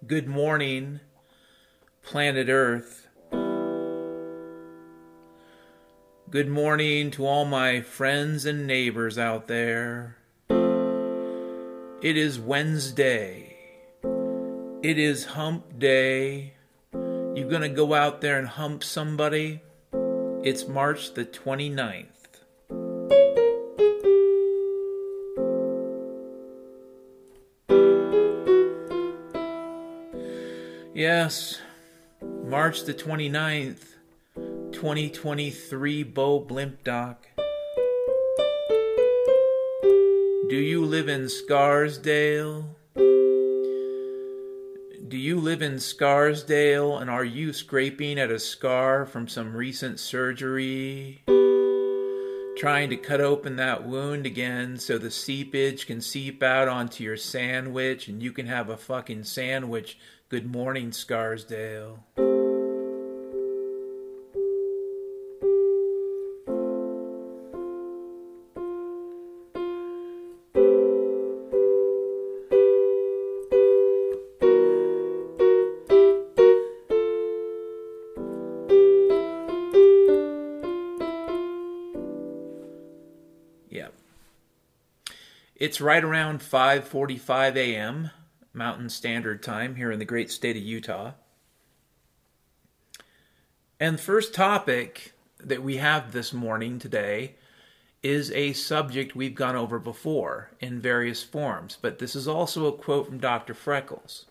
Good morning, planet Earth. Good morning to all my friends and neighbors out there. It is Wednesday. It is hump day. You gonna go out there and hump somebody? It's March the 29th. Yes, March the 29th, 2023, Bo Blimp Doc. Do you live in Scarsdale? Do you live in Scarsdale, and are you scraping at a scar from some recent surgery? Trying to cut open that wound again so the seepage can seep out onto your sandwich and you can have a fucking sandwich. Good morning, Scarsdale. Yeah. It's right around 5:45 a.m. Mountain Standard Time here in the great state of Utah. And the first topic that we have this morning today is a subject we've gone over before in various forms, but this is also a quote from Dr. Freckles.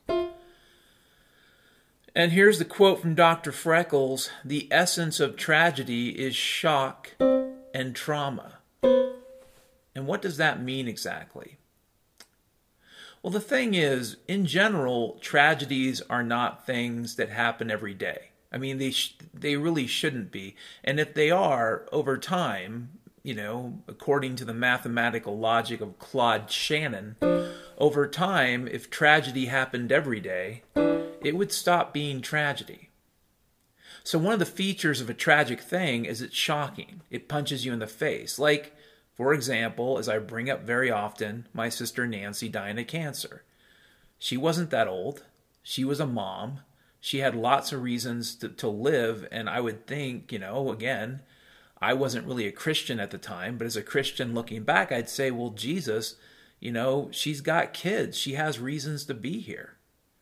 And here's the quote from Dr. Freckles: "The essence of tragedy is shock and trauma." And what does that mean exactly? Well, the thing is, in general, tragedies are not things that happen every day. I mean, they really shouldn't be. And if they are, over time, according to the mathematical logic of Claude Shannon, over time, if tragedy happened every day, it would stop being tragedy. So one of the features of a tragic thing is it's shocking. It punches you in the face. Like, for example, as I bring up very often, my sister Nancy dying of cancer. She wasn't that old. She was a mom. She had lots of reasons to live, and I would think, again, I wasn't really a Christian at the time, but as a Christian looking back, I'd say, well, Jesus, she's got kids. She has reasons to be here.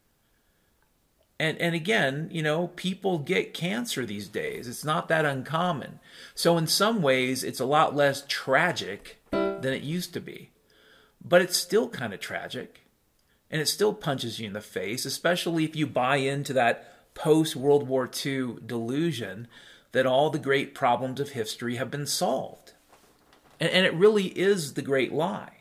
And again, people get cancer these days. It's not that uncommon. So in some ways, it's a lot less tragic than it used to be. But it's still kind of tragic. And it still punches you in the face, especially if you buy into that post-World War II delusion that all the great problems of history have been solved. And it really is the great lie.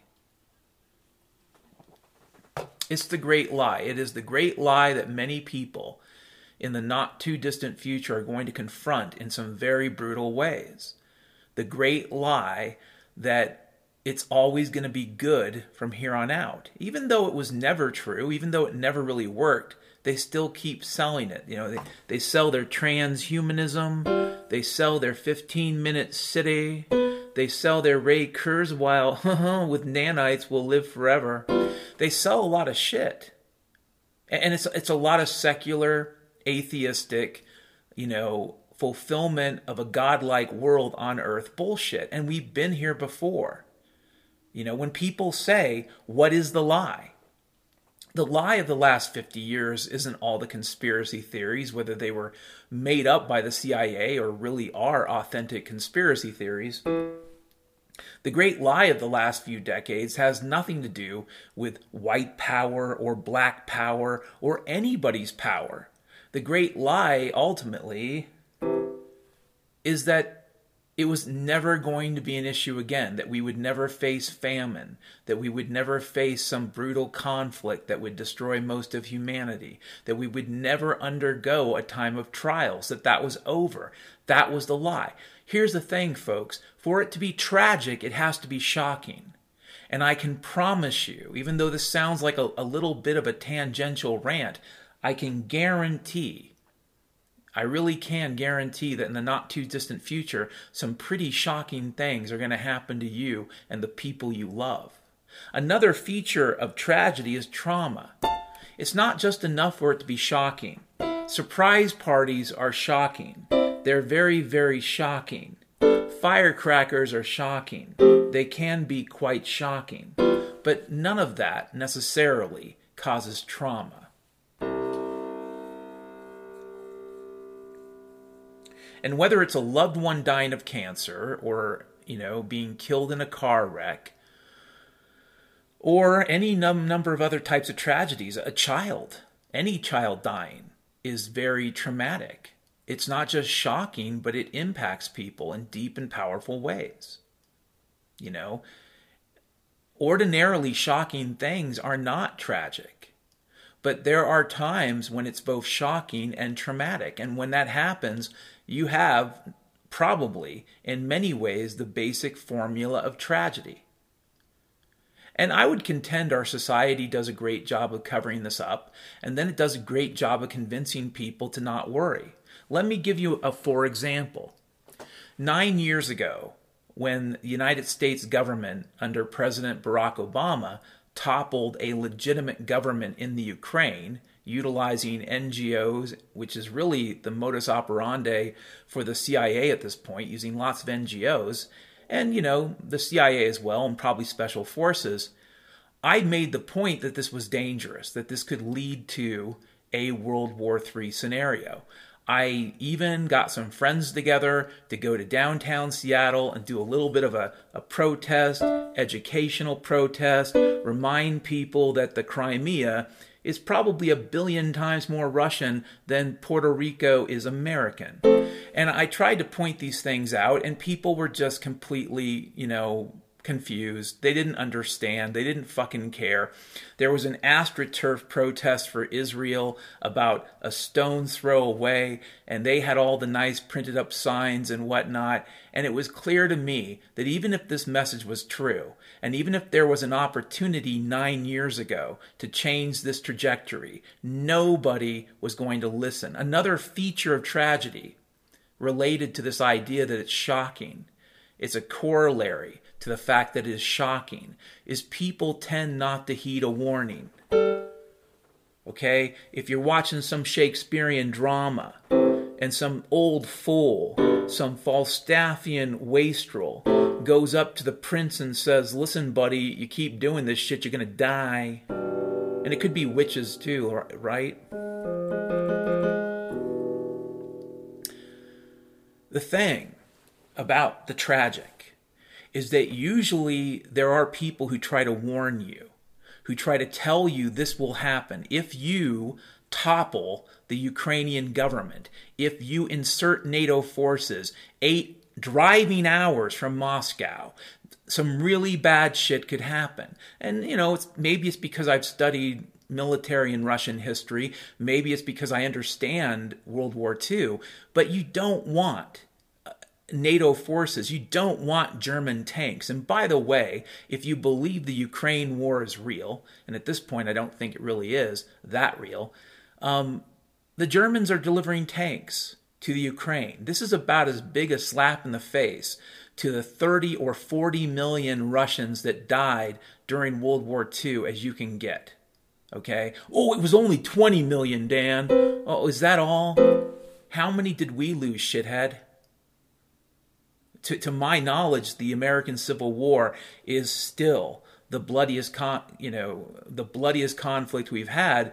It's the great lie. It is the great lie that many people in the not too distant future are going to confront in some very brutal ways. The great lie that it's always going to be good from here on out. Even though it was never true, even though it never really worked, they still keep selling it. They sell their transhumanism. They sell their 15-minute city. They sell their Ray Kurzweil, with nanites will live forever. They sell a lot of shit. And it's a lot of secular, atheistic, fulfillment of a godlike world on earth bullshit. And we've been here before. When people say, what is the lie? The lie of the last 50 years isn't all the conspiracy theories, whether they were made up by the CIA or really are authentic conspiracy theories. The great lie of the last few decades has nothing to do with white power or black power or anybody's power. The great lie, ultimately, is that it was never going to be an issue again, that we would never face famine, that we would never face some brutal conflict that would destroy most of humanity, that we would never undergo a time of trials, that was over. That was the lie. Here's the thing, folks. For it to be tragic, it has to be shocking. And I can promise you, even though this sounds like a little bit of a tangential rant, I can guarantee, I really can guarantee that in the not too distant future, some pretty shocking things are going to happen to you and the people you love. Another feature of tragedy is trauma. It's not just enough for it to be shocking. Surprise parties are shocking. They're very, very shocking. Firecrackers are shocking. They can be quite shocking. But none of that necessarily causes trauma. And whether it's a loved one dying of cancer or, being killed in a car wreck or any number of other types of tragedies, any child dying is very traumatic. It's not just shocking, but it impacts people in deep and powerful ways. Ordinarily shocking things are not tragic. But there are times when it's both shocking and traumatic. And when that happens, you have probably, in many ways, the basic formula of tragedy. And I would contend our society does a great job of covering this up, and then it does a great job of convincing people to not worry. Let me give you a for example. 9 years ago, when the United States government under President Barack Obama toppled a legitimate government in the Ukraine, utilizing NGOs, which is really the modus operandi for the CIA at this point, using lots of NGOs, and, the CIA as well, and probably special forces, I made the point that this was dangerous, that this could lead to a World War III scenario. I even got some friends together to go to downtown Seattle and do a little bit of a protest, educational protest, remind people that the Crimea is probably 1 billion times more Russian than Puerto Rico is American. And I tried to point these things out, and people were just completely, confused. They didn't understand. They didn't fucking care. There was an AstroTurf protest for Israel about a stone's throw away, and they had all the nice printed up signs and whatnot. And it was clear to me that even if this message was true, and even if there was an opportunity 9 years ago to change this trajectory, nobody was going to listen. Another feature of tragedy related to this idea that it's shocking, it's a corollary to the fact that it is shocking, is people tend not to heed a warning. Okay? If you're watching some Shakespearean drama and some old fool, some Falstaffian wastrel goes up to the prince and says, "Listen, buddy, you keep doing this shit, you're going to die." And it could be witches too, right? The thing about the tragic is that usually there are people who try to warn you, who try to tell you this will happen if you topple the Ukrainian government, if you insert NATO forces 8 driving hours from Moscow. Some really bad shit could happen. And, maybe it's because I've studied military and Russian history. Maybe it's because I understand World War II. But you don't want NATO forces. You don't want German tanks. And by the way, if you believe the Ukraine war is real, and at this point I don't think it really is that real, the Germans are delivering tanks to the Ukraine. This is about as big a slap in the face to the 30 or 40 million Russians that died during World War II as you can get. Okay? Oh, it was only 20 million, Dan. Oh, is that all? How many did we lose, shithead? To my knowledge, the American Civil War is still the bloodiest conflict we've had,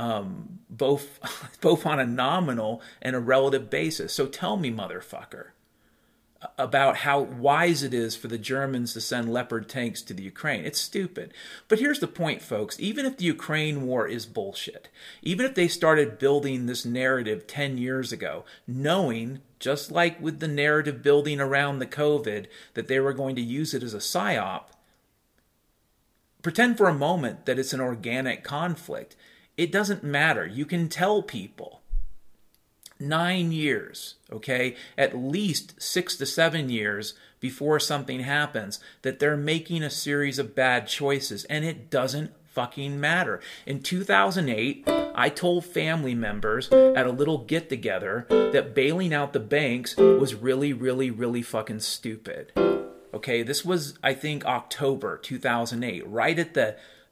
both on a nominal and a relative basis. So tell me, motherfucker, about how wise it is for the Germans to send Leopard tanks to the Ukraine. It's stupid. But here's the point, folks. Even if the Ukraine war is bullshit, even if they started building this narrative 10 years ago, knowing, just like with the narrative building around the COVID, that they were going to use it as a psyop, pretend for a moment that it's an organic conflict. It doesn't matter. You can tell people 9 years, okay, at least 6 to 7 years before something happens, that they're making a series of bad choices, and it doesn't fucking matter. In 2008, I told family members at a little get-together that bailing out the banks was really, really, really fucking stupid. Okay, this was, I think, October 2008, right at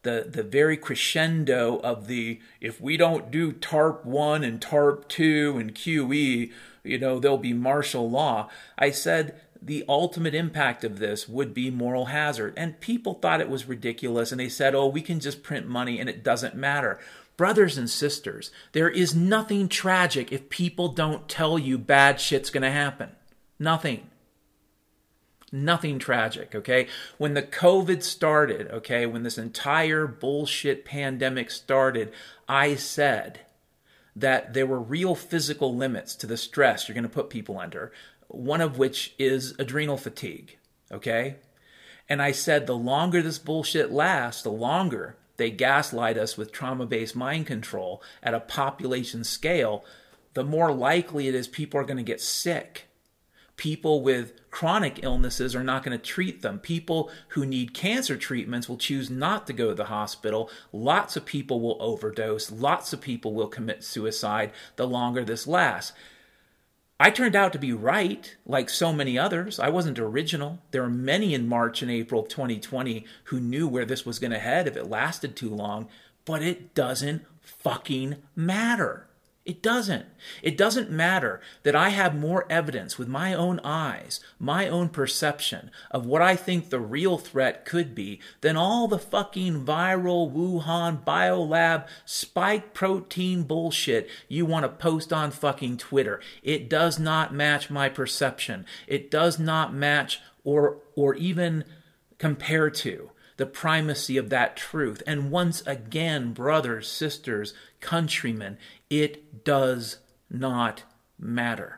the very crescendo of the, if we don't do TARP 1 and TARP 2 and QE, there'll be martial law. I said the ultimate impact of this would be moral hazard. And people thought it was ridiculous, and they said, oh, we can just print money and it doesn't matter. Brothers and sisters, there is nothing tragic if people don't tell you bad shit's going to happen. Nothing. Nothing tragic, okay? When the COVID started, okay, when this entire bullshit pandemic started, I said that there were real physical limits to the stress you're going to put people under, one of which is adrenal fatigue, okay? And I said the longer this bullshit lasts, the longer they gaslight us with trauma-based mind control at a population scale, the more likely it is people are going to get sick. People with chronic illnesses are not going to treat them. People who need cancer treatments will choose not to go to the hospital. Lots of people will overdose. Lots of people will commit suicide the longer this lasts. I turned out to be right, like so many others. I wasn't original. There are many in March and April of 2020 who knew where this was going to head if it lasted too long, but it doesn't fucking matter. It doesn't. It doesn't matter that I have more evidence with my own eyes, my own perception of what I think the real threat could be than all the fucking viral Wuhan biolab spike protein bullshit you want to post on fucking Twitter. It does not match my perception. It does not match or even compare to the primacy of that truth. And once again, brothers, sisters, countrymen, it does not matter.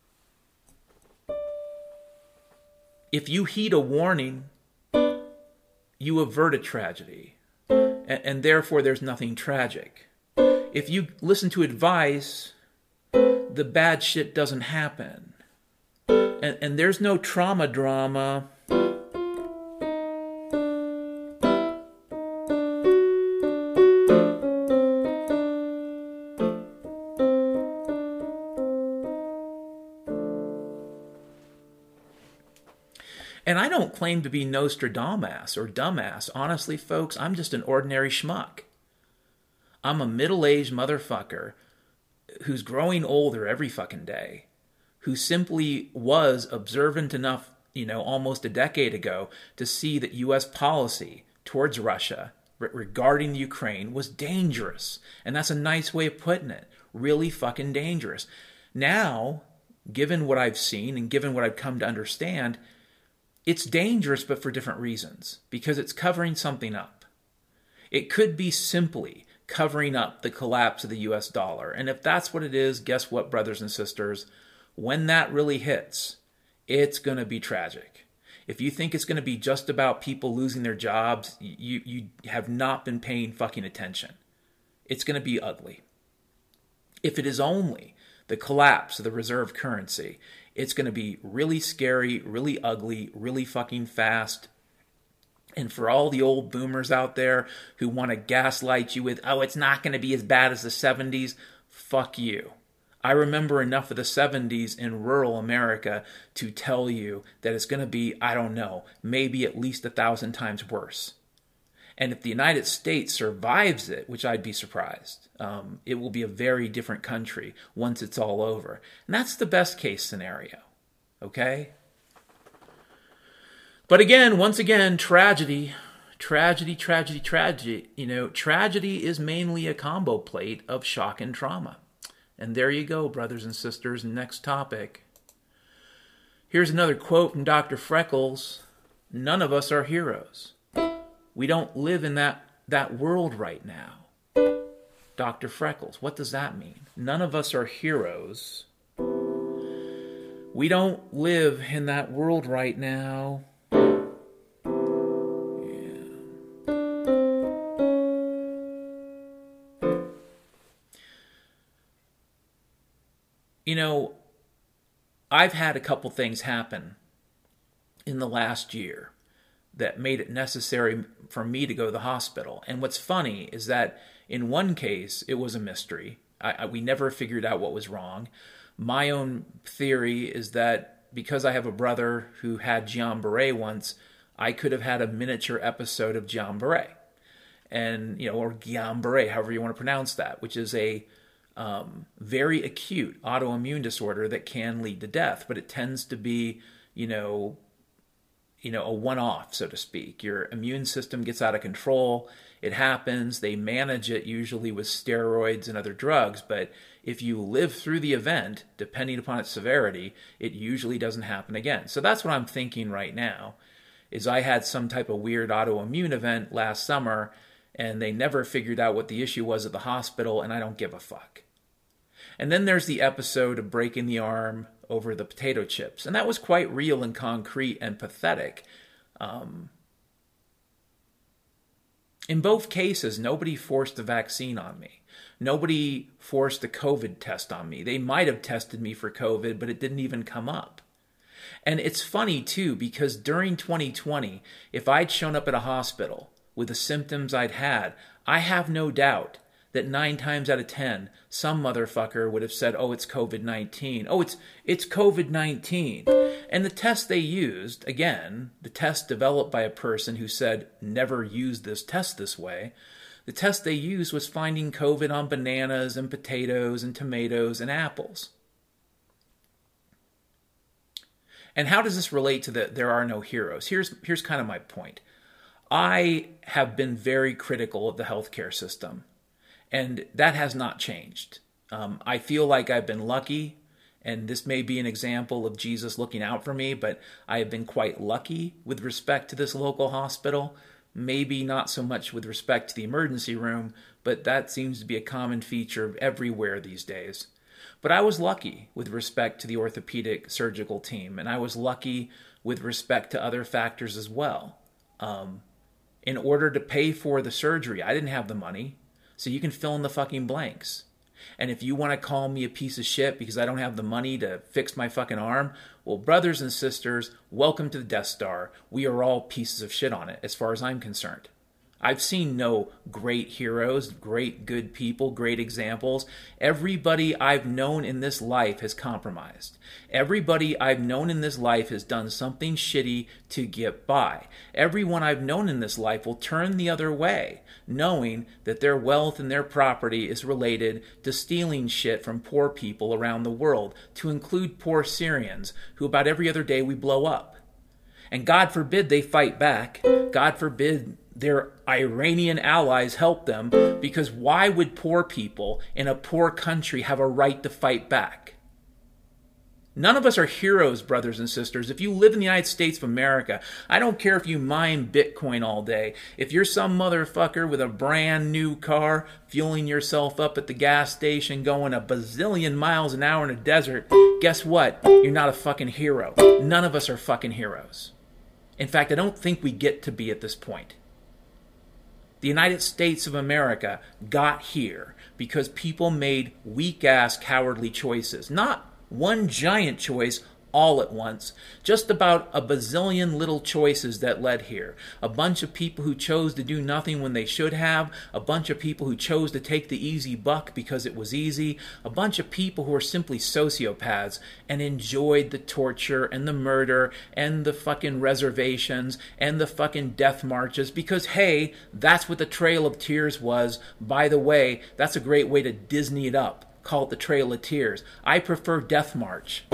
If you heed a warning, you avert a tragedy, and therefore there's nothing tragic. If you listen to advice, the bad shit doesn't happen. And there's no trauma drama. And I don't claim to be Nostradamus or dumbass. Honestly, folks, I'm just an ordinary schmuck. I'm a middle-aged motherfucker who's growing older every fucking day, who simply was observant enough, almost a decade ago to see that U.S. policy towards Russia regarding Ukraine was dangerous. And that's a nice way of putting it. Really fucking dangerous. Now, given what I've seen and given what I've come to understand, it's dangerous, but for different reasons, because it's covering something up. It could be simply covering up the collapse of the US dollar. And if that's what it is, guess what, brothers and sisters? When that really hits, it's going to be tragic. If you think it's going to be just about people losing their jobs, you have not been paying fucking attention. It's going to be ugly. If it is only the collapse of the reserve currency, it's going to be really scary, really ugly, really fucking fast. And for all the old boomers out there who want to gaslight you with, oh, it's not going to be as bad as the 70s, fuck you. I remember enough of the 70s in rural America to tell you that it's going to be, I don't know, maybe at least 1,000 times worse. And if the United States survives it, which I'd be surprised, it will be a very different country once it's all over. And that's the best case scenario, okay? But again, once again, tragedy. Tragedy is mainly a combo plate of shock and trauma. And there you go, brothers and sisters. Next topic. Here's another quote from Dr. Freckles. None of us are heroes. We don't live in that world right now. Dr. Freckles, what does that mean? None of us are heroes. We don't live in that world right now. Yeah. I've had a couple things happen in the last year that made it necessary for me to go to the hospital. And what's funny is that in one case, it was a mystery. We never figured out what was wrong. My own theory is that because I have a brother who had Guillain-Barré once, I could have had a miniature episode of Guillain-Barré. and or Guillain-Barré, however you want to pronounce that, which is a very acute autoimmune disorder that can lead to death, but it tends to be, a one-off, so to speak. Your immune system gets out of control. It happens. They manage it usually with steroids and other drugs, but if you live through the event, depending upon its severity, it usually doesn't happen again. So that's what I'm thinking right now, is I had some type of weird autoimmune event last summer, and they never figured out what the issue was at the hospital, and I don't give a fuck. And then there's the episode of breaking the arm over the potato chips, and that was quite real and concrete and pathetic. In both cases, nobody forced a vaccine on me. Nobody forced a COVID test on me. They might have tested me for COVID, but it didn't even come up. And it's funny, too, because during 2020, if I'd shown up at a hospital with the symptoms I'd had, I have no doubt that 9 times out of 10, some motherfucker would have said, oh, it's COVID-19. Oh, it's COVID-19. And the test they used, again, the test developed by a person who said, never use this test this way, the test they used was finding COVID on bananas and potatoes and tomatoes and apples. And how does this relate to the there are no heroes? Here's kind of my point. I have been very critical of the healthcare system, and that has not changed. I feel like I've been lucky, and this may be an example of Jesus looking out for me, but I have been quite lucky with respect to this local hospital. Maybe not so much with respect to the emergency room, but that seems to be a common feature everywhere these days. But I was lucky with respect to the orthopedic surgical team, and I was lucky with respect to other factors as well. In order to pay for the surgery, I didn't have the money, so you can fill in the fucking blanks. And if you want to call me a piece of shit because I don't have the money to fix my fucking arm, well, brothers and sisters, welcome to the Death Star. We are all pieces of shit on it, as far as I'm concerned. I've seen no great heroes, great good people, great examples. Everybody I've known in this life has compromised. Everybody I've known in this life has done something shitty to get by. Everyone I've known in this life will turn the other way, knowing that their wealth and their property is related to stealing shit from poor people around the world, to include poor Syrians, who about every other day we blow up. And God forbid they fight back. God forbid their Iranian allies help them, because why would poor people in a poor country have a right to fight back? None of us are heroes, brothers and sisters. If you live in the United States of America, I don't care if you mine Bitcoin all day. If you're some motherfucker with a brand new car, fueling yourself up at the gas station, going a bazillion miles an hour in a desert, guess what? You're not a fucking hero. None of us are fucking heroes. In fact, I don't think we get to be at this point. The United States of America got here because people made weak-ass, cowardly choices. Not one giant choice all at once. Just about a bazillion little choices that led here. A bunch of people who chose to do nothing when they should have. A bunch of people who chose to take the easy buck because it was easy. A bunch of people who are simply sociopaths and enjoyed the torture and the murder and the fucking reservations and the fucking death marches because, hey, that's what the Trail of Tears was. By the way, that's a great way to Disney it up. Call it the Trail of Tears. I prefer Death March.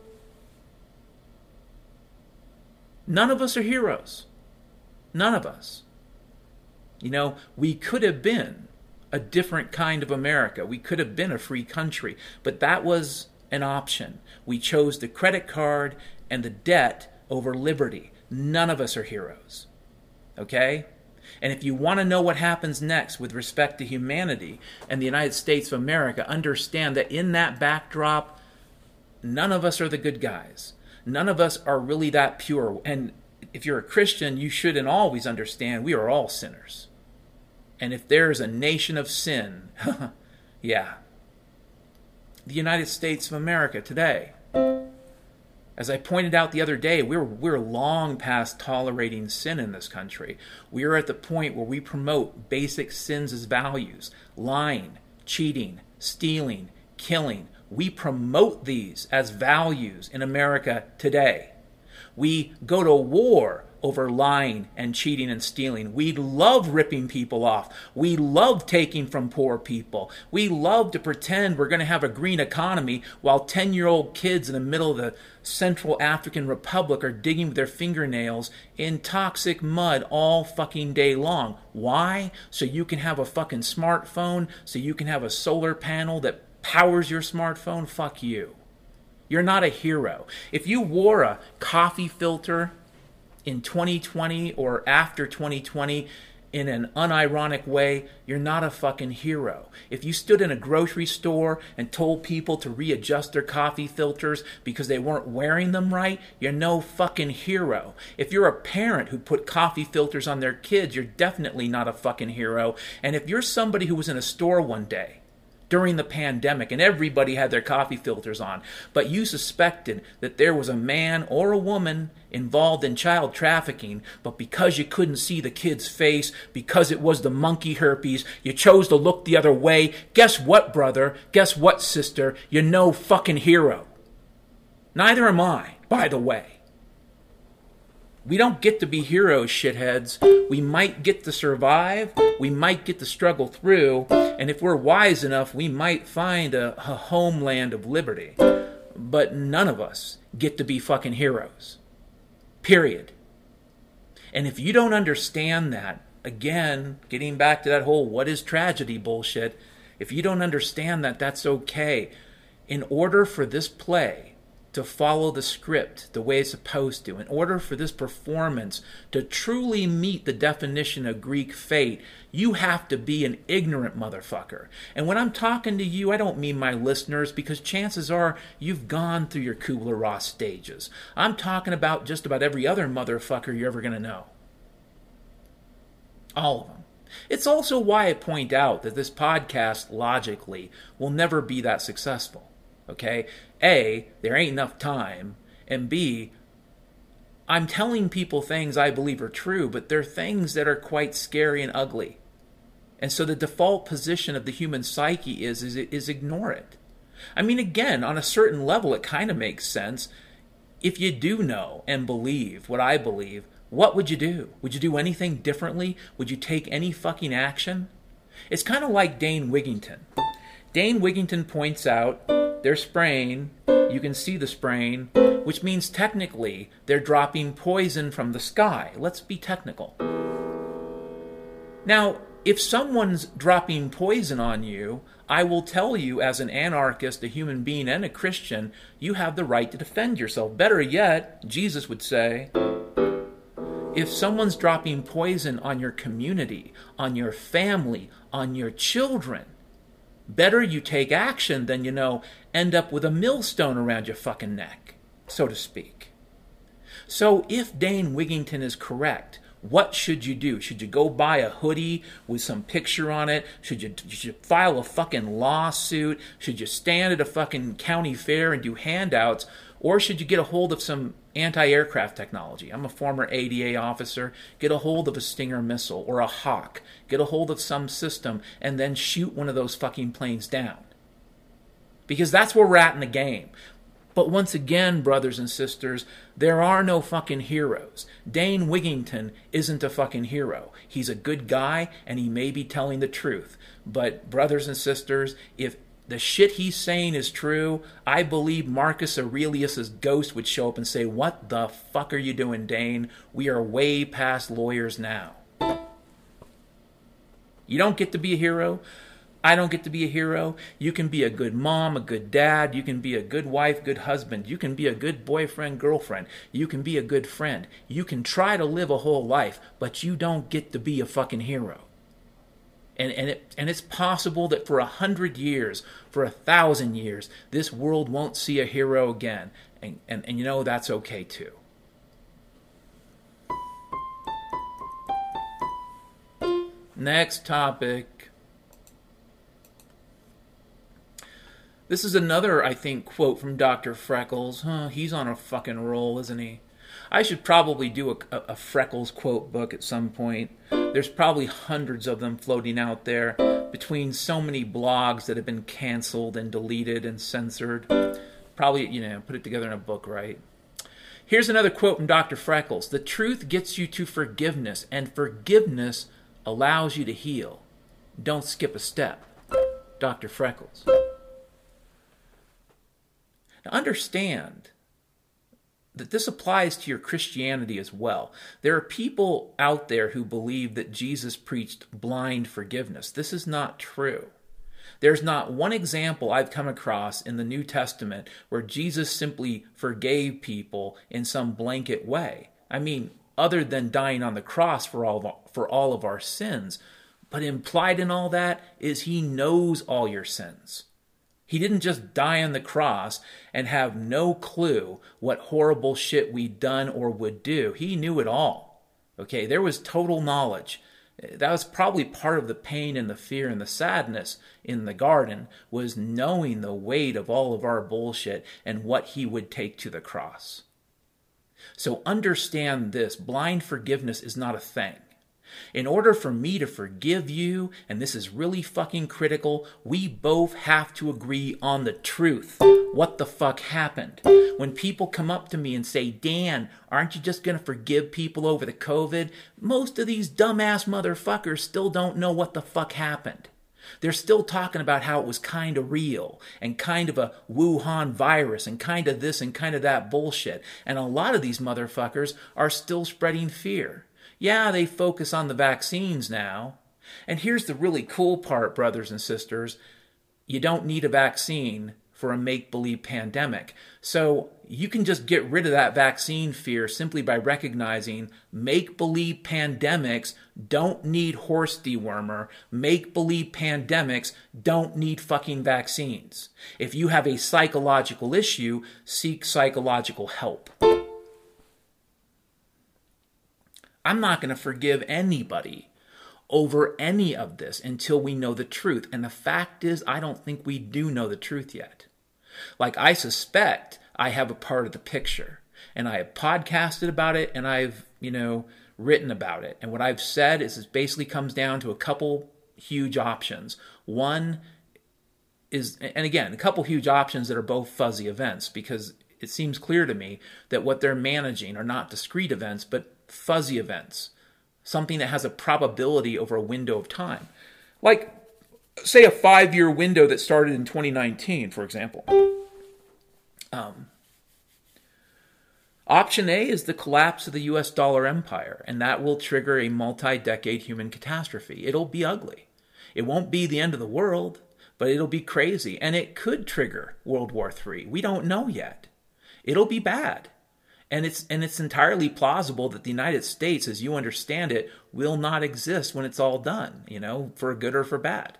None of us are heroes. None of us. We could have been a different kind of America. We could have been a free country, but that was an option. We chose the credit card and the debt over liberty. None of us are heroes. Okay? And if you want to know what happens next with respect to humanity and the United States of America, understand that in that backdrop, none of us are the good guys. None of us are really that pure. And if you're a Christian, you should and always understand we are all sinners. And if there's a nation of sin, yeah, the United States of America today. As I pointed out the other day, we're long past tolerating sin in this country. We are at the point where we promote basic sins as values. Lying, cheating, stealing, killing. We promote these as values in America today. We go to war over lying and cheating and stealing. We love ripping people off. We love taking from poor people. We love to pretend we're going to have a green economy while 10-year-old kids in the middle of the Central African Republic are digging with their fingernails in toxic mud all fucking day long. Why? So you can have a fucking smartphone, so you can have a solar panel that powers your smartphone? Fuck you. You're not a hero. If you wore a coffee filter in 2020 or after 2020 in an unironic way, you're not a fucking hero. If you stood in a grocery store and told people to readjust their coffee filters because they weren't wearing them right, you're no fucking hero. If you're a parent who put coffee filters on their kids, you're definitely not a fucking hero. And if you're somebody who was in a store one day during the pandemic and everybody had their coffee filters on, but you suspected that there was a man or a woman involved in child trafficking, but because you couldn't see the kid's face, because it was the monkey herpes, you chose to look the other way. Guess what, brother? Guess what, sister? You're no fucking hero. Neither am I, by the way. We don't get to be heroes, shitheads. We might get to survive. We might get to struggle through. And if we're wise enough, we might find a homeland of liberty. But none of us get to be fucking heroes. Period. And if you don't understand that, again, getting back to that whole what is tragedy bullshit, if you don't understand that, that's okay. In order for this play to follow the script the way it's supposed to, in order for this performance to truly meet the definition of Greek fate, you have to be an ignorant motherfucker. And when I'm talking to you, I don't mean my listeners, because chances are you've gone through your Kubler-Ross stages. I'm talking about just about every other motherfucker you're ever going to know. All of them. It's also why I point out that this podcast, logically, will never be that successful. Okay? A, there ain't enough time. And B, I'm telling people things I believe are true, but they're things that are quite scary and ugly. And so the default position of the human psyche is ignore it. I mean, again, on a certain level, it kind of makes sense. If you do know and believe what I believe, what would you do? Would you do anything differently? Would you take any fucking action? It's kind of like Dane Wigington. Dane Wigington points out they're spraying, you can see the spraying, which means technically they're dropping poison from the sky. Let's be technical. Now, if someone's dropping poison on you, I will tell you as an anarchist, a human being, and a Christian, you have the right to defend yourself. Better yet, Jesus would say, if someone's dropping poison on your community, on your family, on your children, better you take action than, end up with a millstone around your fucking neck, so to speak. So if Dane Wigington is correct, what should you do? Should you go buy a hoodie with some picture on it? Should you file a fucking lawsuit? Should you stand at a fucking county fair and do handouts? Or should you get a hold of some anti-aircraft technology? I'm a former ADA officer. Get a hold of a Stinger missile or a Hawk. Get a hold of some system and then shoot one of those fucking planes down. Because that's where we're at in the game. But once again, brothers and sisters, there are no fucking heroes. Dane Wigington isn't a fucking hero. He's a good guy, and he may be telling the truth. But brothers and sisters, if the shit he's saying is true, I believe Marcus Aurelius' ghost would show up and say, what the fuck are you doing, Dane? We are way past lawyers now. You don't get to be a hero. I don't get to be a hero. You can be a good mom, a good dad. You can be a good wife, good husband. You can be a good boyfriend, girlfriend. You can be a good friend. You can try to live a whole life, but you don't get to be a fucking hero. And it's possible that for 100 years, for 1,000 years, this world won't see a hero again. And that's okay too. Next topic. This is another, I think, quote from Dr. Freckles. He's on a fucking roll, isn't he? I should probably do a Freckles quote book at some point. There's probably hundreds of them floating out there between so many blogs that have been canceled and deleted and censored. Probably, put it together in a book, right? Here's another quote from Dr. Freckles. The truth gets you to forgiveness, and forgiveness allows you to heal. Don't skip a step. Dr. Freckles. Now understand that this applies to your Christianity as well. There are people out there who believe that Jesus preached blind forgiveness. This is not true. There's not one example I've come across in the New Testament where Jesus simply forgave people in some blanket way. I mean, other than dying on the cross for all of our sins. But implied in all that is he knows all your sins. He didn't just die on the cross and have no clue what horrible shit we'd done or would do. He knew it all. Okay, there was total knowledge. That was probably part of the pain and the fear and the sadness in the garden, was knowing the weight of all of our bullshit and what he would take to the cross. So understand this, blind forgiveness is not a thing. In order for me to forgive you, and this is really fucking critical, we both have to agree on the truth. What the fuck happened? When people come up to me and say, Dan, aren't you just going to forgive people over the COVID? Most of these dumbass motherfuckers still don't know what the fuck happened. They're still talking about how it was kind of real and kind of a Wuhan virus and kind of this and kind of that bullshit. And a lot of these motherfuckers are still spreading fear. Yeah, they focus on the vaccines now. And here's the really cool part, brothers and sisters. You don't need a vaccine for a make-believe pandemic. So you can just get rid of that vaccine fear simply by recognizing make-believe pandemics don't need horse dewormer. Make-believe pandemics don't need fucking vaccines. If you have a psychological issue, seek psychological help. I'm not going to forgive anybody over any of this until we know the truth. And the fact is, I don't think we do know the truth yet. Like, I suspect I have a part of the picture. And I have podcasted about it, and I've, written about it. And what I've said is it basically comes down to a couple huge options. One is, and again, a couple huge options that are both fuzzy events, because it seems clear to me that what they're managing are not discrete events, but fuzzy events, something that has a probability over a window of time. Like, say, a 5-year window that started in 2019, for example. Option A is the collapse of the US dollar empire, and that will trigger a multi-decade human catastrophe. It'll be ugly. It won't be the end of the world, but it'll be crazy, and it could trigger World War III. We don't know yet. It'll be bad. And it's entirely plausible that the United States, as you understand it, will not exist when it's all done, for good or for bad.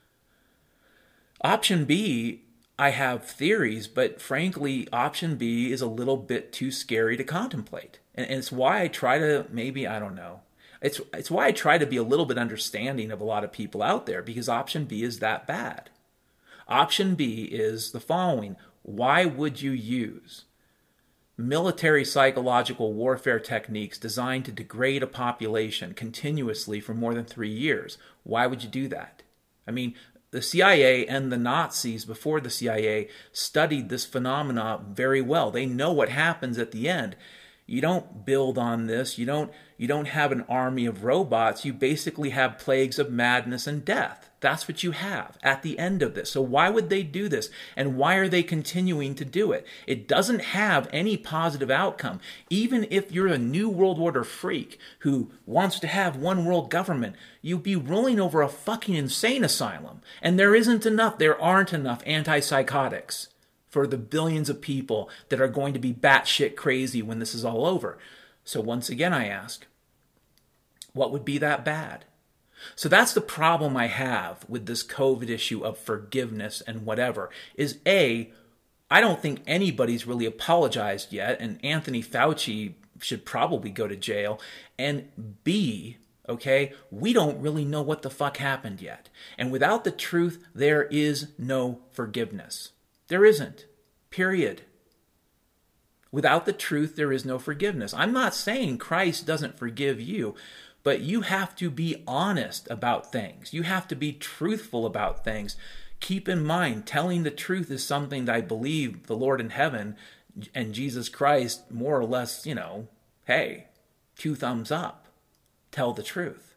Option B, I have theories, but frankly, option B is a little bit too scary to contemplate. And it's why I try to, It's why I try to be a little bit understanding of a lot of people out there, because option B is that bad. Option B is the following. Why would you use military psychological warfare techniques designed to degrade a population continuously for more than 3 years? Why would you do that? I mean, the CIA and the Nazis before the CIA studied this phenomena very well. They know what happens at the end. You don't build on this. You don't have an army of robots. You basically have plagues of madness and death. That's what you have at the end of this. So why would they do this? And why are they continuing to do it? It doesn't have any positive outcome. Even if you're a New World Order freak who wants to have one world government, you'd be rolling over a fucking insane asylum. And there aren't enough antipsychotics for the billions of people that are going to be batshit crazy when this is all over. So once again, I ask, what would be that bad? So that's the problem I have with this COVID issue of forgiveness and whatever, is A, I don't think anybody's really apologized yet, and Anthony Fauci should probably go to jail, and B, okay, we don't really know what the fuck happened yet. And without the truth, there is no forgiveness. There isn't. Period. Without the truth, there is no forgiveness. I'm not saying Christ doesn't forgive you, but you have to be honest about things. You have to be truthful about things. Keep in mind, telling the truth is something that I believe the Lord in heaven And Jesus Christ, more or less, hey, 2 thumbs up. Tell the truth.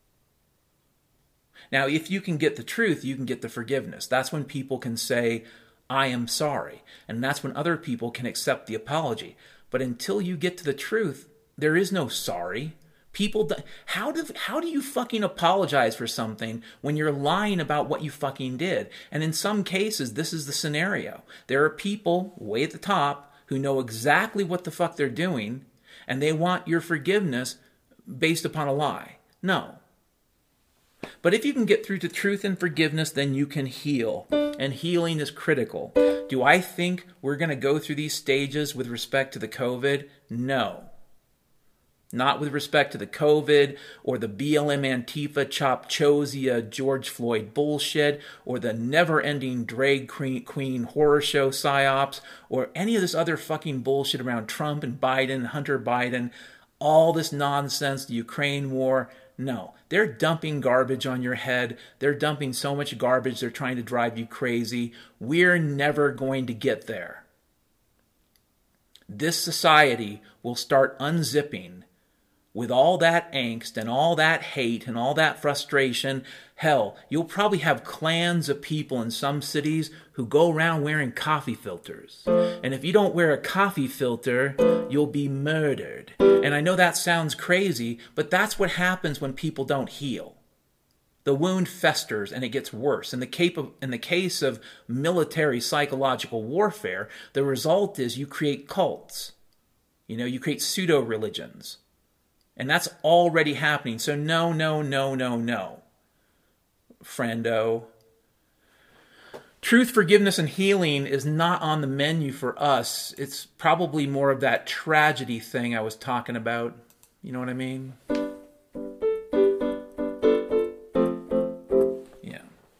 Now, if you can get the truth, you can get the forgiveness. That's when people can say, I am sorry. And that's when other people can accept the apology. But until you get to the truth, there is no sorry. How do you fucking apologize for something when you're lying about what you fucking did? And in some cases, this is the scenario. There are people way at the top who know exactly what the fuck they're doing, and they want your forgiveness based upon a lie. No. But if you can get through to truth and forgiveness, then you can heal. And healing is critical. Do I think we're going to go through these stages with respect to the COVID? No. Not with respect to the COVID or the BLM Antifa Chop Chosia George Floyd bullshit or the never-ending drag queen horror show psyops or any of this other fucking bullshit around Trump and Biden, Hunter Biden, all this nonsense, the Ukraine war. No, they're dumping garbage on your head. They're dumping so much garbage, they're trying to drive you crazy. We're never going to get there. This society will start unzipping with all that angst and all that hate and all that frustration. Hell, you'll probably have clans of people in some cities who go around wearing coffee filters. And if you don't wear a coffee filter, you'll be murdered. And I know that sounds crazy, but that's what happens when people don't heal. The wound festers and it gets worse. In the case of military psychological warfare, the result is you create cults. You create pseudo-religions. And that's already happening. So no, friendo. Truth, forgiveness, and healing is not on the menu for us. It's probably more of that tragedy thing I was talking about. You know what I mean? Yeah.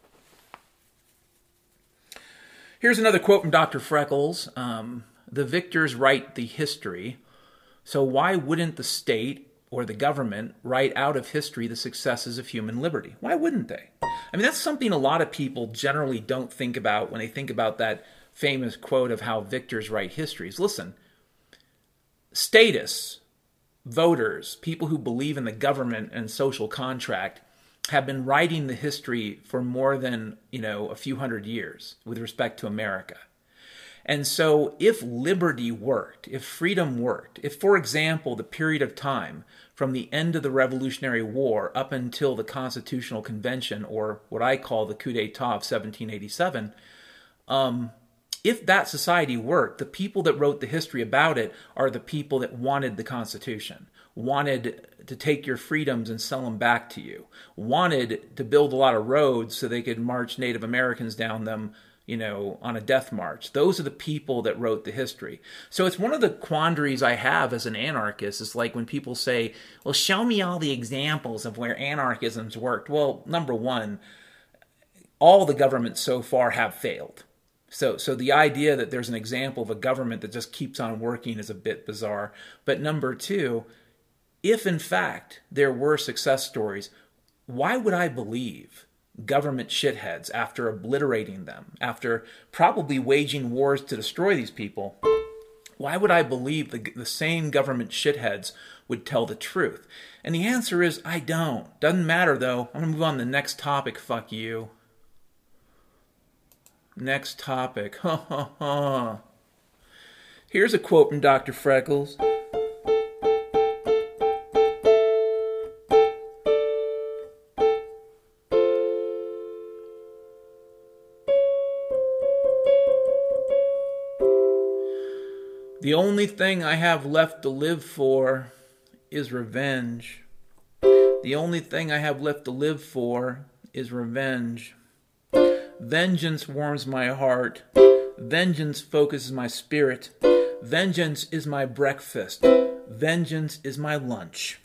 Here's another quote from Dr. Freckles. The victors write the history. So why wouldn't the state or the government write out of history the successes of human liberty? Why wouldn't they? I mean, that's something a lot of people generally don't think about when they think about that famous quote of how victors write histories. Listen, statists, voters, people who believe in the government and social contract have been writing the history for more than, a few hundred years with respect to America. And so if liberty worked, if freedom worked, if, for example, the period of time from the end of the Revolutionary War up until the Constitutional Convention, or what I call the coup d'etat of 1787, if that society worked, the people that wrote the history about it are the people that wanted the Constitution, wanted to take your freedoms and sell them back to you, wanted to build a lot of roads so they could march Native Americans down them, on a death march. Those are the people that wrote the history. So it's one of the quandaries I have as an anarchist. It's like when people say, well, show me all the examples of where anarchism's worked. Well, number one, all the governments so far have failed. So the idea that there's an example of a government that just keeps on working is a bit bizarre. But number two, if in fact there were success stories, why would I believe government shitheads after obliterating them, after probably waging wars to destroy these people? Why would I believe the same government shitheads would tell the truth? And the answer is, I don't. Doesn't matter, though. I'm going to move on to the next topic. Fuck you. Next topic. Here's a quote from Dr. Freckles. The only thing I have left to live for is revenge. The only thing I have left to live for is revenge. Vengeance warms my heart. Vengeance focuses my spirit. Vengeance is my breakfast. Vengeance is my lunch.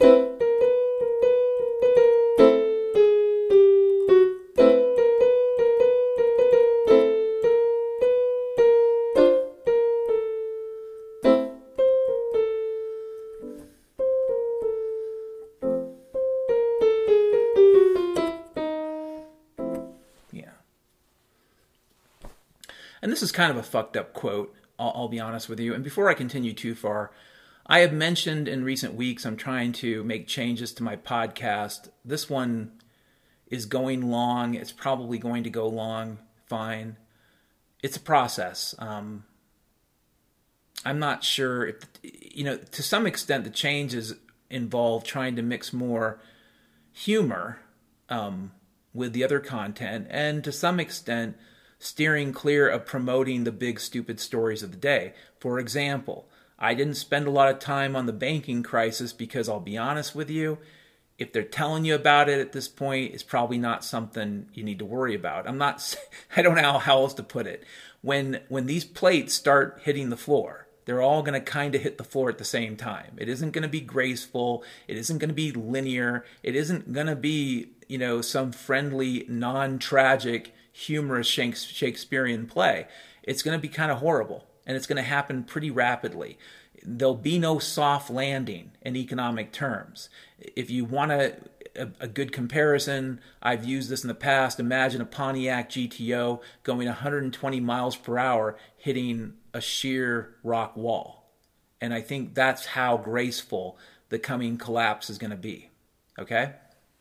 And this is kind of a fucked up quote, I'll be honest with you. And before I continue too far, I have mentioned in recent weeks I'm trying to make changes to my podcast. This one is going long. It's probably going to go long. Fine. It's a process. I'm not sure if, to some extent the changes involve trying to mix more humor with the other content, and to some extent steering clear of promoting the big stupid stories of the day. For example, I didn't spend a lot of time on the banking crisis because I'll be honest with you, if they're telling you about it at this point, it's probably not something you need to worry about. I don't know how else to put it. When these plates start hitting the floor, they're all going to kind of hit the floor at the same time. It isn't going to be graceful. It isn't going to be linear. It isn't going to be, some friendly, non-tragic, humorous Shakespearean play. It's going to be kind of horrible, and it's going to happen pretty rapidly. There'll be no soft landing in economic terms. If you want a good comparison, I've used this in the past. Imagine a Pontiac GTO going 120 miles per hour hitting a sheer rock wall. And I think that's how graceful the coming collapse is going to be. Okay?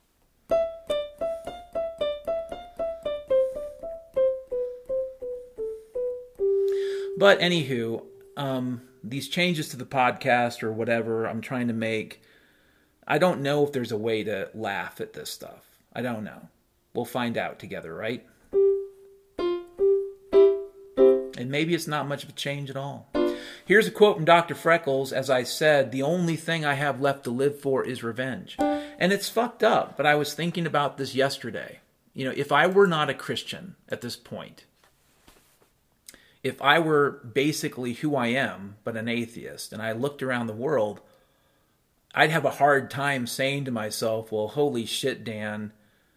But anywho, these changes to the podcast or whatever I'm trying to make, I don't know if there's a way to laugh at this stuff. I don't know. We'll find out together, right? And maybe it's not much of a change at all. Here's a quote from Dr. Freckles. As I said, the only thing I have left to live for is revenge. And it's fucked up, but I was thinking about this yesterday. If I were not a Christian at this point, if I were basically who I am, but an atheist, and I looked around the world, I'd have a hard time saying to myself, well, holy shit, Dan,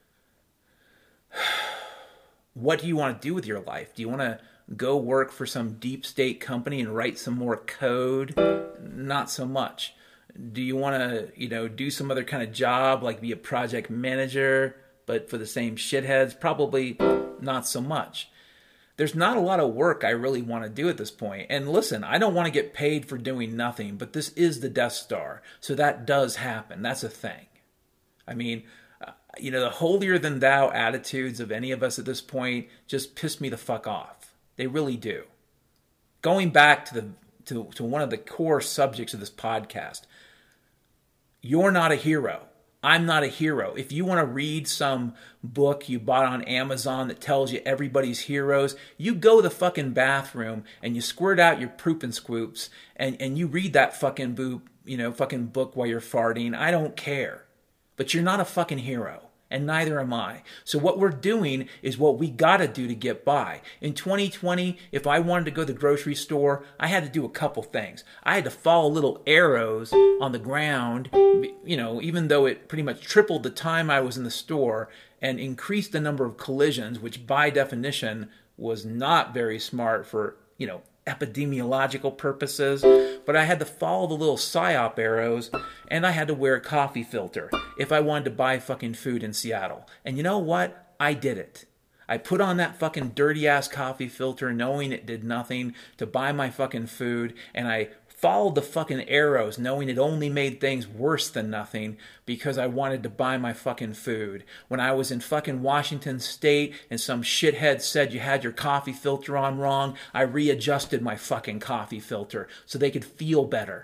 what do you want to do with your life? Do you want to go work for some deep state company and write some more code? Not so much. Do you want to, do some other kind of job, like be a project manager, but for the same shitheads? Probably not so much. There's not a lot of work I really want to do at this point. And listen, I don't want to get paid for doing nothing, but this is the Death Star. So that does happen. That's a thing. I mean, the holier-than-thou attitudes of any of us at this point just piss me the fuck off. They really do. Going back to one of the core subjects of this podcast, you're not a hero. I'm not a hero. If you want to read some book you bought on Amazon that tells you everybody's heroes, you go to the fucking bathroom and you squirt out your poop and squoops and you read that fucking book while you're farting. I don't care. But you're not a fucking hero. And neither am I. So what we're doing is what we gotta do to get by. In 2020, if I wanted to go to the grocery store, I had to do a couple things. I had to follow little arrows on the ground, even though it pretty much tripled the time I was in the store and increased the number of collisions, which by definition was not very smart for, epidemiological purposes, but I had to follow the little PSYOP arrows, and I had to wear a coffee filter if I wanted to buy fucking food in Seattle. And you know what? I did it. I put on that fucking dirty-ass coffee filter knowing it did nothing to buy my fucking food, and I followed the fucking arrows knowing it only made things worse than nothing because I wanted to buy my fucking food. When I was in fucking Washington State and some shithead said you had your coffee filter on wrong, I readjusted my fucking coffee filter so they could feel better.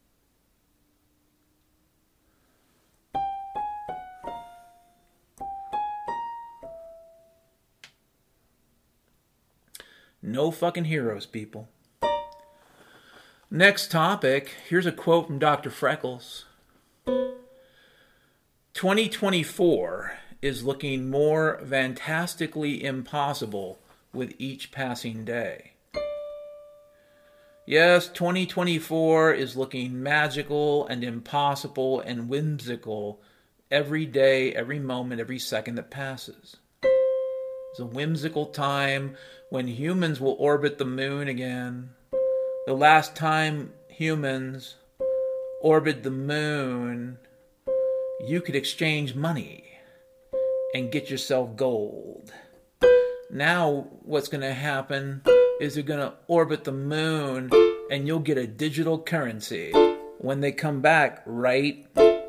No fucking heroes, people. Next topic, here's a quote from Dr. Freckles. 2024 is looking more fantastically impossible with each passing day. Yes, 2024 is looking magical and impossible and whimsical every day, every moment, every second that passes. It's a whimsical time when humans will orbit the moon again. The last time humans orbited the moon, you could exchange money and get yourself gold. Now what's going to happen is they're going to orbit the moon and you'll get a digital currency when they come back, right?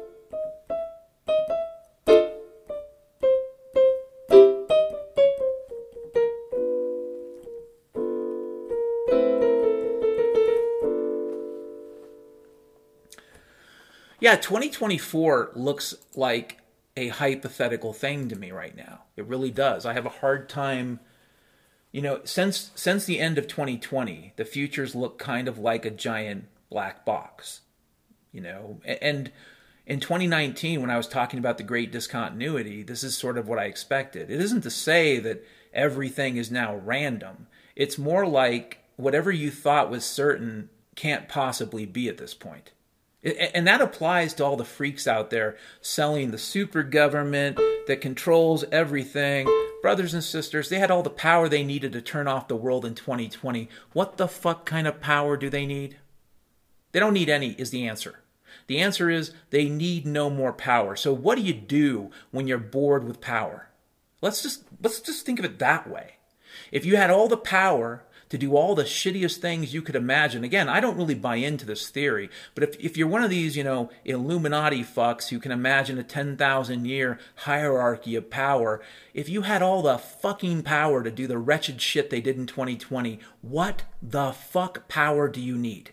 Yeah, 2024 looks like a hypothetical thing to me right now. It really does. I have a hard time, since the end of 2020, the futures look kind of like a giant black box, and in 2019, when I was talking about the great discontinuity, this is sort of what I expected. It isn't to say that everything is now random. It's more like whatever you thought was certain can't possibly be at this point. And that applies to all the freaks out there selling the super government that controls everything. Brothers and sisters, they had all the power they needed to turn off the world in 2020. What the fuck kind of power do they need? They don't need any, is the answer. The answer is they need no more power. So what do you do when you're bored with power? Let's just think of it that way. If you had all the power to do all the shittiest things you could imagine. Again, I don't really buy into this theory, but if you're one of these, Illuminati fucks who can imagine a 10,000 year hierarchy of power, if you had all the fucking power to do the wretched shit they did in 2020, what the fuck power do you need?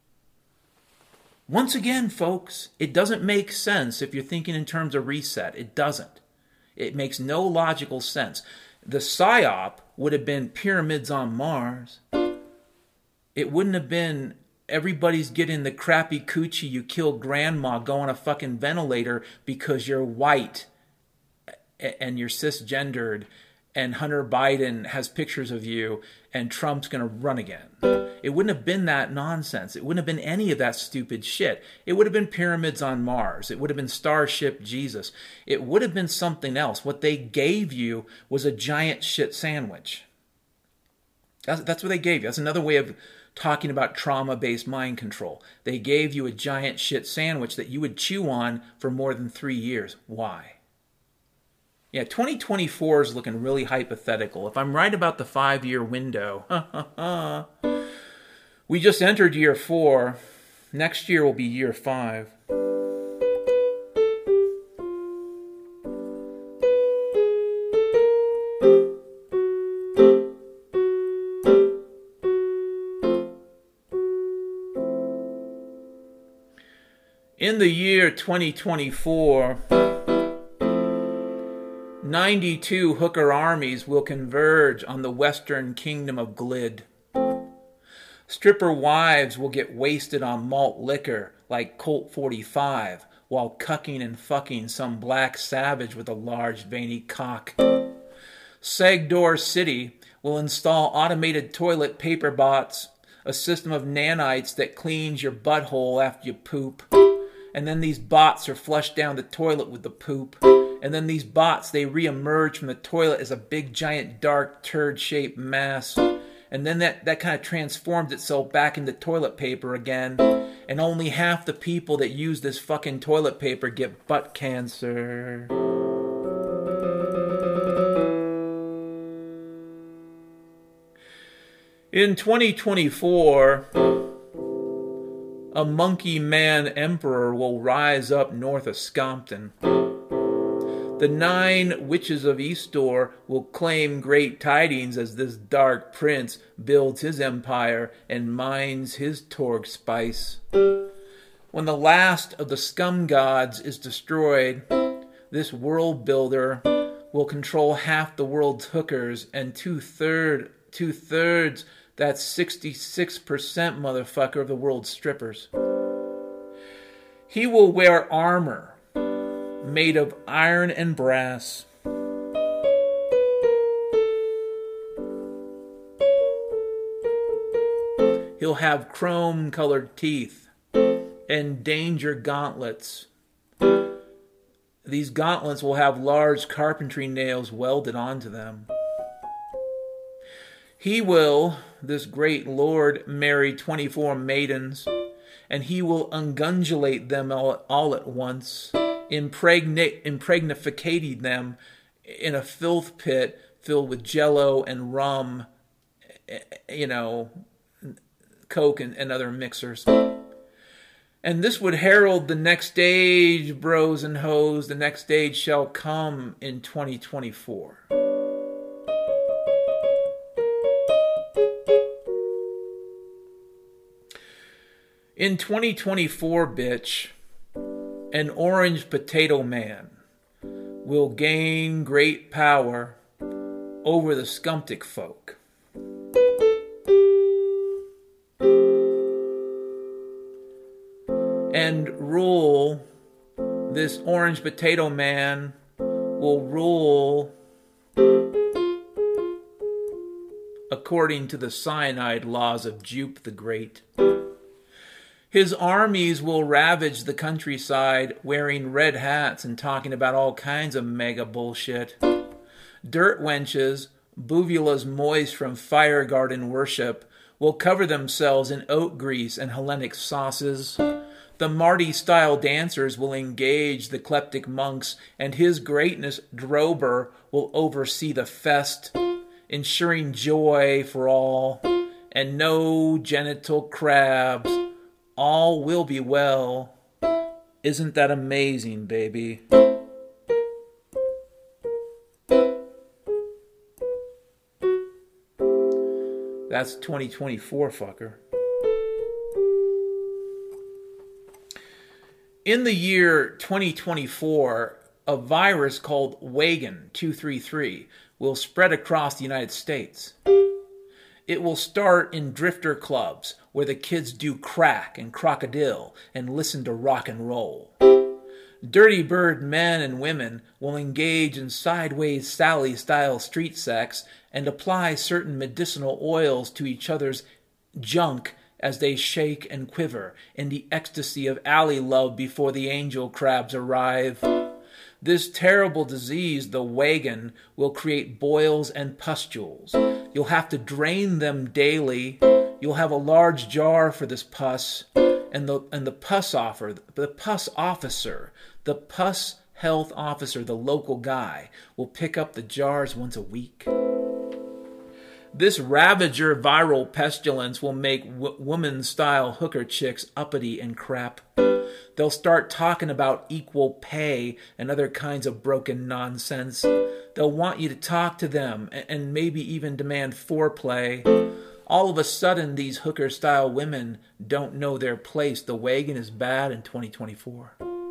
Once again, folks, it doesn't make sense if you're thinking in terms of reset. It doesn't. It makes no logical sense. The PSYOP would have been pyramids on Mars. It wouldn't have been everybody's getting the crappy coochie you killed grandma, go on a fucking ventilator because you're white and you're cisgendered and Hunter Biden has pictures of you and Trump's going to run again. It wouldn't have been that nonsense. It wouldn't have been any of that stupid shit. It would have been pyramids on Mars. It would have been Starship Jesus. It would have been something else. What they gave you was a giant shit sandwich. That's what they gave you. That's another way of talking about trauma-based mind control. They gave you a giant shit sandwich that you would chew on for more than 3 years. Why? Yeah, 2024 is looking really hypothetical. If I'm right about the 5-year window, we just entered year 4. Next year will be year 5. In the year 2024, 92 hooker armies will converge on the western kingdom of Glid. Stripper wives will get wasted on malt liquor like Colt 45 while cucking and fucking some black savage with a large veiny cock. Segdor City will install automated toilet paper bots, a system of nanites that cleans your butthole after you poop. And then these bots are flushed down the toilet with the poop. And then these bots, they re-emerge from the toilet as a big, giant, dark, turd-shaped mass. And then that kind of transforms itself back into toilet paper again. And only half the people that use this fucking toilet paper get butt cancer. In 2024, a monkey man emperor will rise up north of Scompton. The 9 witches of Eastor will claim great tidings as this dark prince builds his empire and mines his Torg spice. When the last of the scum gods is destroyed, this world builder will control half the world's hookers and two-thirds, that's 66% motherfucker of the world's strippers. He will wear armor made of iron and brass. He'll have chrome-colored teeth and danger gauntlets. These gauntlets will have large carpentry nails welded onto them. He will, this great lord, marry 24 maidens, and he will ungundulate them all at once, impregnificating them in a filth pit filled with jello and rum you know, Coke and other mixers. And this would herald the next stage, bros and hoes. The next stage shall come in 2024. In 2024, bitch, an orange potato man will gain great power over the Scumtic folk. And rule, this orange potato man will rule according to the cyanide laws of Jupe the Great. His armies will ravage the countryside wearing red hats and talking about all kinds of mega bullshit. Dirt wenches, buvulas moist from fire garden worship, will cover themselves in oat grease and Hellenic sauces. The Marty-style dancers will engage the kleptic monks, and His Greatness Drober will oversee the fest, ensuring joy for all, and no genital crabs. All will be well. Isn't that amazing, baby? That's 2024, fucker. In the year 2024, a virus called Wagon 233 will spread across the United States. It will start in drifter clubs where the kids do crack and crocodile and listen to rock and roll. Dirty bird men and women will engage in sideways Sally-style street sex and apply certain medicinal oils to each other's junk as they shake and quiver in the ecstasy of alley love before the angel crabs arrive. This terrible disease, the wagon, will create boils and pustules. You'll have to drain them daily. You'll have a large jar for this pus, and the pus health officer, the local guy, will pick up the jars once a week. This ravager viral pestilence will make woman-style hooker chicks uppity and crap. They'll start talking about equal pay and other kinds of broken nonsense. They'll want you to talk to them and maybe even demand foreplay. All of a sudden, these hooker-style women don't know their place. The wagon is bad in 2024.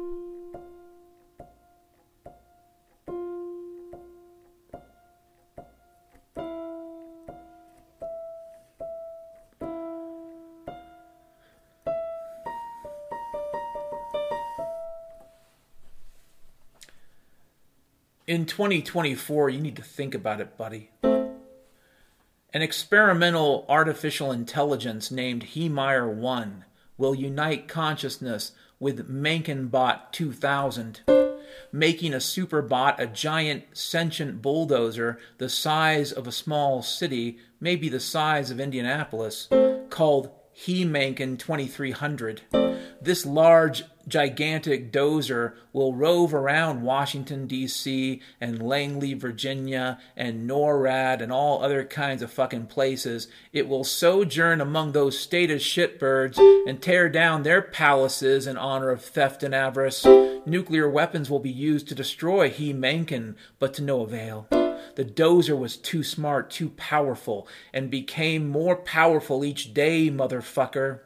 In 2024, you need to think about it, buddy. An experimental artificial intelligence named Hemeyer-1 will unite consciousness with Menkenbot 2000, making a superbot a giant sentient bulldozer the size of a small city, maybe the size of Indianapolis, called He-Menken 2300. This large, gigantic dozer will rove around Washington, D.C., and Langley, Virginia, and NORAD, and all other kinds of fucking places. It will sojourn among those statist shitbirds and tear down their palaces in honor of theft and avarice. Nuclear weapons will be used to destroy He-Menken, but to no avail. The dozer was too smart, too powerful, and became more powerful each day, motherfucker.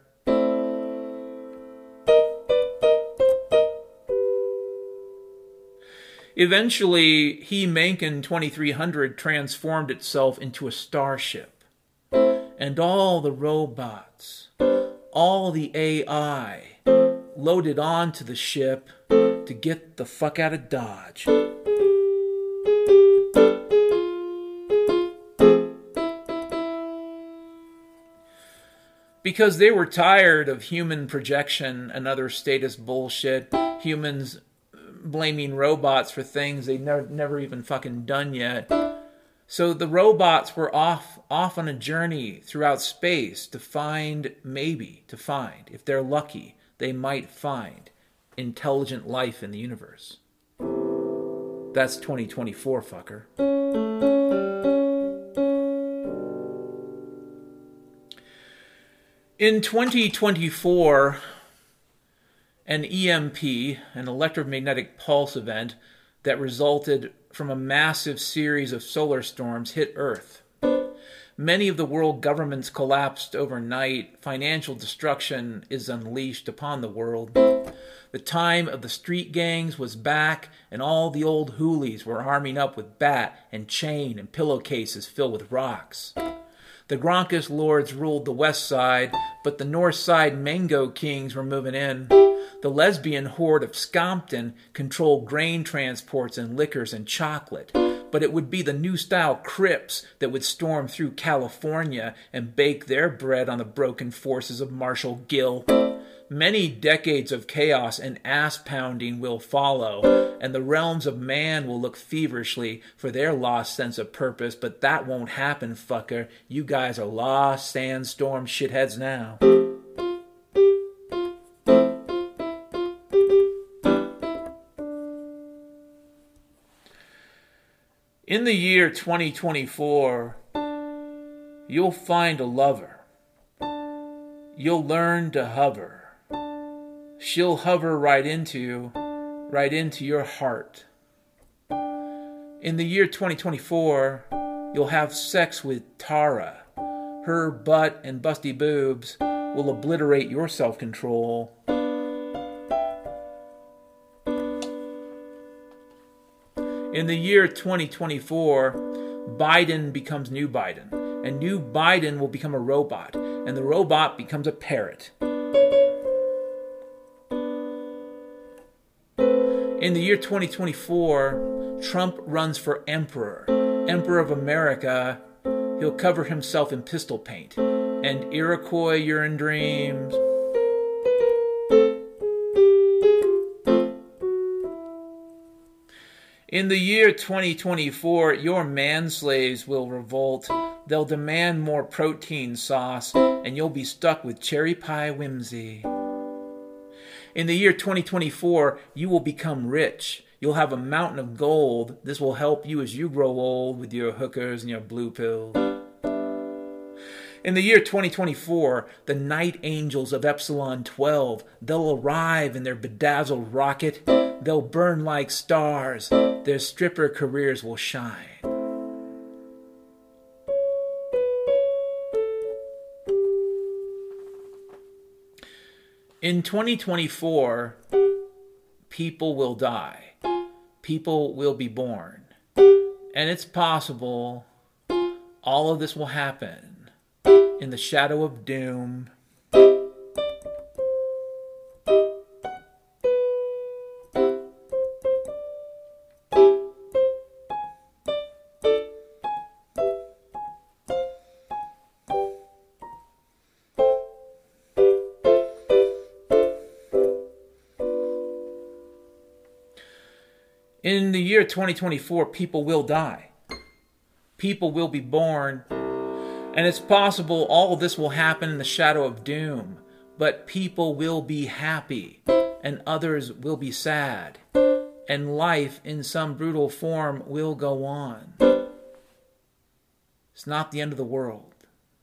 Eventually, He-Menken 2300 transformed itself into a starship. And all the robots, all the AI, loaded onto the ship to get the fuck out of Dodge. Because they were tired of human projection and other statist bullshit, humans blaming robots for things they'd never even fucking done yet. So the robots were off on a journey throughout space to find, if they're lucky, they might find intelligent life in the universe. That's 2024, fucker. In 2024, an EMP, an electromagnetic pulse event that resulted from a massive series of solar storms, hit Earth. Many of the world governments collapsed overnight. Financial destruction is unleashed upon the world. The time of the street gangs was back, and all the old hoolies were arming up with bat and chain and pillowcases filled with rocks. The Gronkos lords ruled the west side, but the north side Mango Kings were moving in. The lesbian horde of Scompton controlled grain transports and liquors and chocolate. But it would be the new-style Crips that would storm through California and bake their bread on the broken forces of Marshall Gill. Many decades of chaos and ass-pounding will follow, and the realms of man will look feverishly for their lost sense of purpose, but that won't happen, fucker. You guys are lost sandstorm shitheads now. In the year 2024, you'll find a lover. You'll learn to hover. She'll hover right into your heart. In the year 2024, you'll have sex with Tara. Her butt and busty boobs will obliterate your self-control. In the year 2024, Biden becomes new Biden, and new Biden will become a robot, and the robot becomes a parrot. In the year 2024, Trump runs for emperor of America. He'll cover himself in pistol paint, and Iroquois, you're in dreams. In the year 2024, your man-slaves will revolt. They'll demand more protein sauce, and you'll be stuck with cherry pie whimsy. In the year 2024, you will become rich. You'll have a mountain of gold. This will help you as you grow old with your hookers and your blue pills. In the year 2024, the night angels of Epsilon 12, they'll arrive in their bedazzled rocket. They'll burn like stars. Their stripper careers will shine. In 2024, people will die. People will be born. And it's possible all of this will happen in the shadow of doom. In the year 2024, people will die. People will be born. And it's possible all of this will happen in the shadow of doom. But people will be happy. And others will be sad. And life in some brutal form will go on. It's not the end of the world.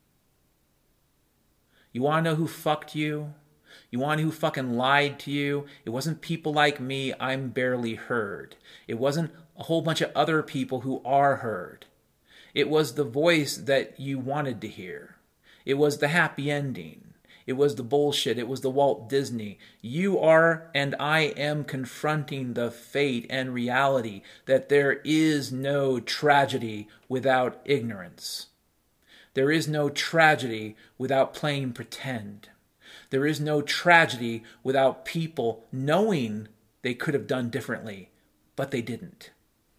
You want to know who fucked you? You want to know who fucking lied to you? It wasn't people like me. I'm barely heard. It wasn't a whole bunch of other people who are heard. It was the voice that you wanted to hear. It was the happy ending. It was the bullshit. It was the Walt Disney. You are and I am confronting the fate and reality that there is no tragedy without ignorance. There is no tragedy without playing pretend. There is no tragedy without people knowing they could have done differently, but they didn't.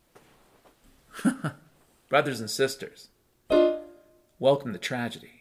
Brothers and sisters, welcome to tragedy.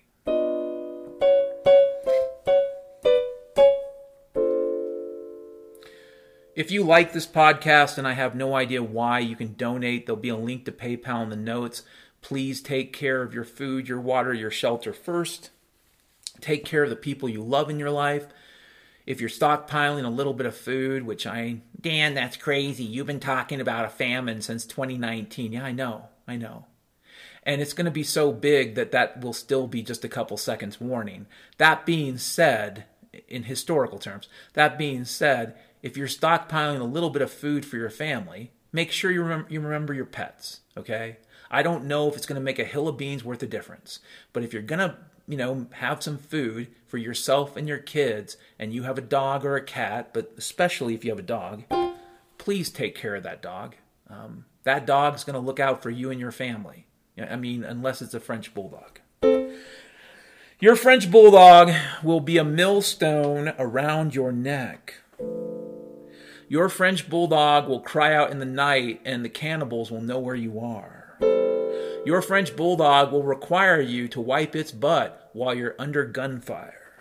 If you like this podcast, and I have no idea why, you can donate. There'll be a link to PayPal in the notes. Please take care of your food, your water, your shelter first. Take care of the people you love in your life. If you're stockpiling a little bit of food, Dan, that's crazy. You've been talking about a famine since 2019. Yeah, I know. And it's going to be so big that that will still be just a couple seconds warning. That being said, in historical terms, that being said, if you're stockpiling a little bit of food for your family, make sure you remember your pets, okay? I don't know if it's going to make a hill of beans worth of difference, but if you're going to, have some food for yourself and your kids, and you have a dog or a cat, but especially if you have a dog, please take care of that dog. That dog's going to look out for you and your family. I mean, unless it's a French bulldog. Your French bulldog will be a millstone around your neck. Your French bulldog will cry out in the night, and the cannibals will know where you are. Your French bulldog will require you to wipe its butt while you're under gunfire.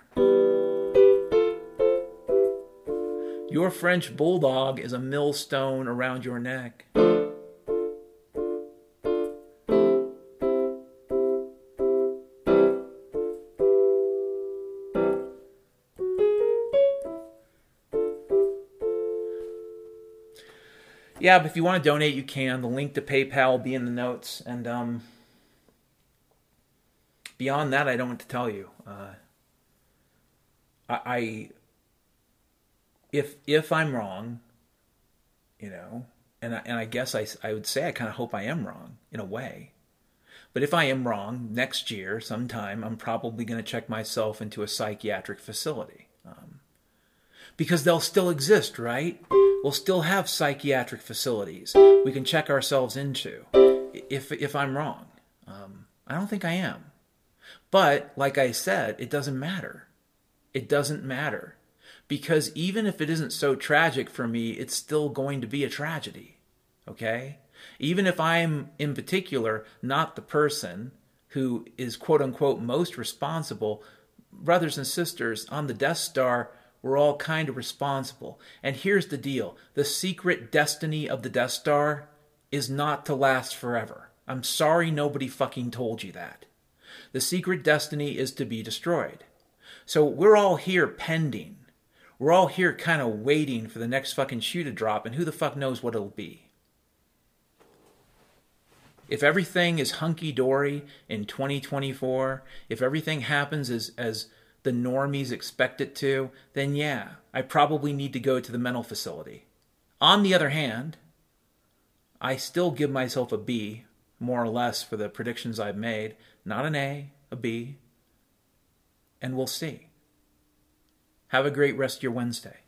Your French bulldog is a millstone around your neck. Yeah, but if you want to donate, you can. The link to PayPal will be in the notes. And beyond that, I don't want to tell you. If I'm wrong, and I guess I would say I kind of hope I am wrong in a way. But if I am wrong, next year sometime, I'm probably going to check myself into a psychiatric facility. Because they'll still exist, right? We'll still have psychiatric facilities we can check ourselves into if I'm wrong. I don't think I am. But, like I said, it doesn't matter. It doesn't matter. Because even if it isn't so tragic for me, it's still going to be a tragedy. Okay? Even if I'm, in particular, not the person who is quote-unquote most responsible, brothers and sisters, on the Death Star, we're all kind of responsible. And here's the deal. The secret destiny of the Death Star is not to last forever. I'm sorry nobody fucking told you that. The secret destiny is to be destroyed. So we're all here pending. We're all here kind of waiting for the next fucking shoe to drop, and who the fuck knows what it'll be. If everything is hunky-dory in 2024, if everything happens as the normies expect it to, then yeah, I probably need to go to the mental facility. On the other hand, I still give myself a B, more or less, for the predictions I've made. Not an A, a B. And we'll see. Have a great rest of your Wednesday.